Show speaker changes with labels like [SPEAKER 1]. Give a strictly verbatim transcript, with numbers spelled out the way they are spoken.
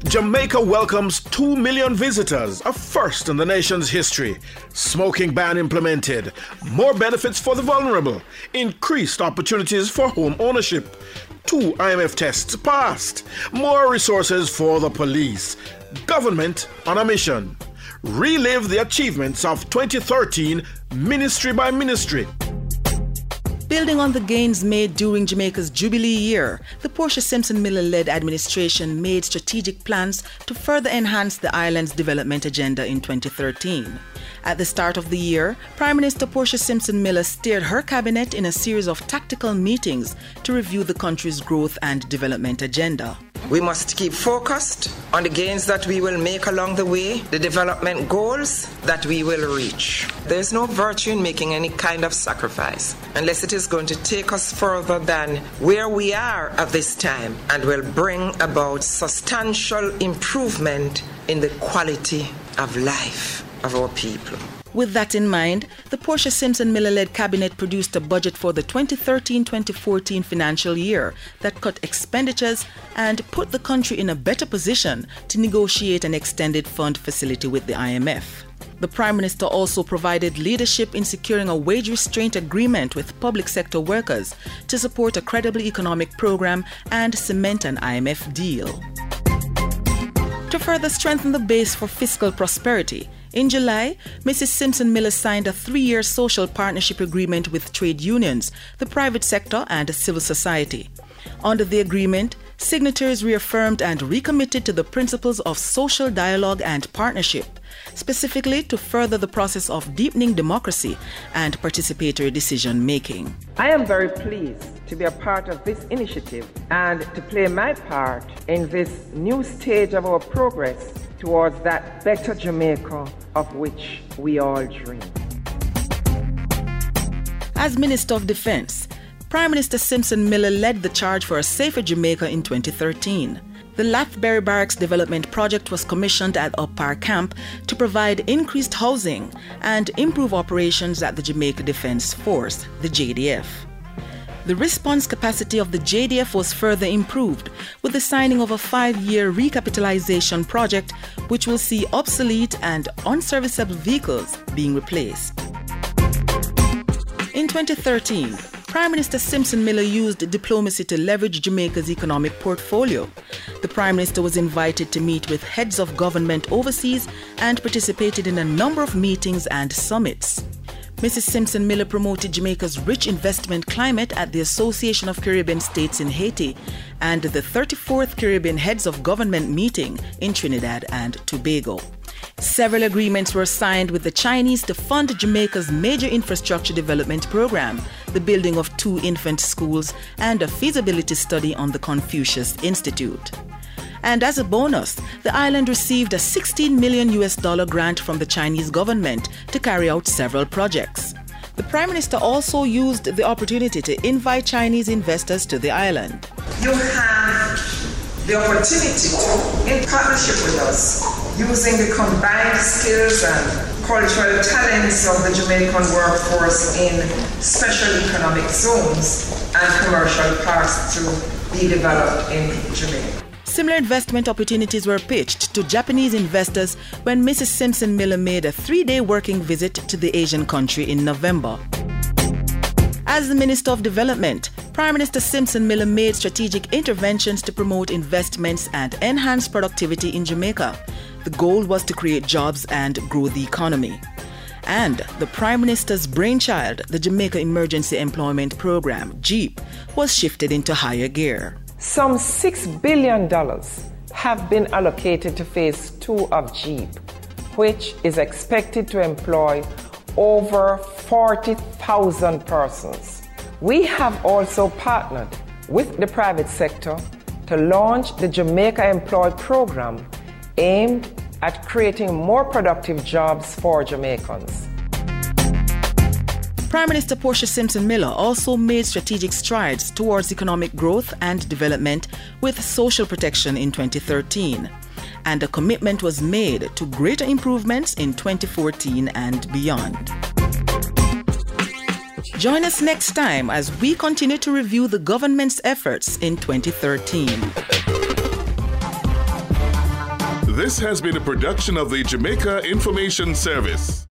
[SPEAKER 1] Jamaica welcomes two million visitors, a first in the nation's history. Smoking ban implemented, more benefits for the vulnerable, increased opportunities for home ownership. Two I M F tests passed, more resources for the police. Government on a mission. Relive the achievements of twenty thirteen, ministry by ministry.
[SPEAKER 2] Building on the gains made during Jamaica's Jubilee year, the Portia Simpson Miller-led administration made strategic plans to further enhance the island's development agenda in twenty thirteen. At the start of the year, Prime Minister Portia Simpson Miller steered her cabinet in a series of tactical meetings to review the country's growth and development agenda.
[SPEAKER 3] We must keep focused on the gains that we will make along the way, the development goals that we will reach. There's no virtue in making any kind of sacrifice unless it is going to take us further than where we are at this time and will bring about substantial improvement in the quality of life of our people.
[SPEAKER 2] With that in mind, the Portia Simpson Miller-led cabinet produced a budget for the twenty thirteen twenty fourteen financial year that cut expenditures and put the country in a better position to negotiate an extended fund facility with the I M F. The Prime Minister also provided leadership in securing a wage restraint agreement with public sector workers to support a credible economic program and cement an I M F deal. To further strengthen the base for fiscal prosperity, in July, Missus Simpson Miller signed a three-year social partnership agreement with trade unions, the private sector, and civil society. Under the agreement, signatories reaffirmed and recommitted to the principles of social dialogue and partnership, specifically to further the process of deepening democracy and participatory decision-making.
[SPEAKER 4] I am very pleased to be a part of this initiative and to play my part in this new stage of our progress towards that better Jamaica of which we all dream.
[SPEAKER 2] As Minister of Defense, Prime Minister Simpson Miller led the charge for a safer Jamaica in twenty thirteen. The Lathbury Barracks Development Project was commissioned at Upar Camp to provide increased housing and improve operations at the Jamaica Defence Force, the J D F. The response capacity of the J D F was further improved with the signing of a five-year recapitalization project which will see obsolete and unserviceable vehicles being replaced. In twenty thirteen, Prime Minister Simpson Miller used diplomacy to leverage Jamaica's economic portfolio. The Prime Minister was invited to meet with heads of government overseas and participated in a number of meetings and summits. Missus Simpson Miller promoted Jamaica's rich investment climate at the Association of Caribbean States in Haiti and the thirty-fourth Caribbean Heads of Government meeting in Trinidad and Tobago. Several agreements were signed with the Chinese to fund Jamaica's major infrastructure development program, the building of two infant schools, and a feasibility study on the Confucius Institute. And as a bonus, the island received a sixteen million U S dollar grant from the Chinese government to carry out several projects. The Prime Minister also used the opportunity to invite Chinese investors to the island.
[SPEAKER 3] You have the opportunity to, in partnership with us, using the combined skills and cultural talents of the Jamaican workforce in special economic zones and commercial parks to be developed in Jamaica.
[SPEAKER 2] Similar investment opportunities were pitched to Japanese investors when Missus Simpson Miller made a three-day working visit to the Asian country in November. As the Minister of Development, Prime Minister Simpson Miller made strategic interventions to promote investments and enhance productivity in Jamaica. The goal was to create jobs and grow the economy. And the Prime Minister's brainchild, the Jamaica Emergency Employment Program, JEEP, was shifted into higher gear.
[SPEAKER 4] Some six billion dollars have been allocated to phase two of JEEP, which is expected to employ over forty thousand persons. We have also partnered with the private sector to launch the Jamaica Employ program aimed at creating more productive jobs for Jamaicans.
[SPEAKER 2] Prime Minister Portia Simpson Miller also made strategic strides towards economic growth and development with social protection in twenty thirteen, and a commitment was made to greater improvements in twenty fourteen and beyond. Join us next time as we continue to review the government's efforts in twenty thirteen.
[SPEAKER 5] This has been a production of the Jamaica Information Service.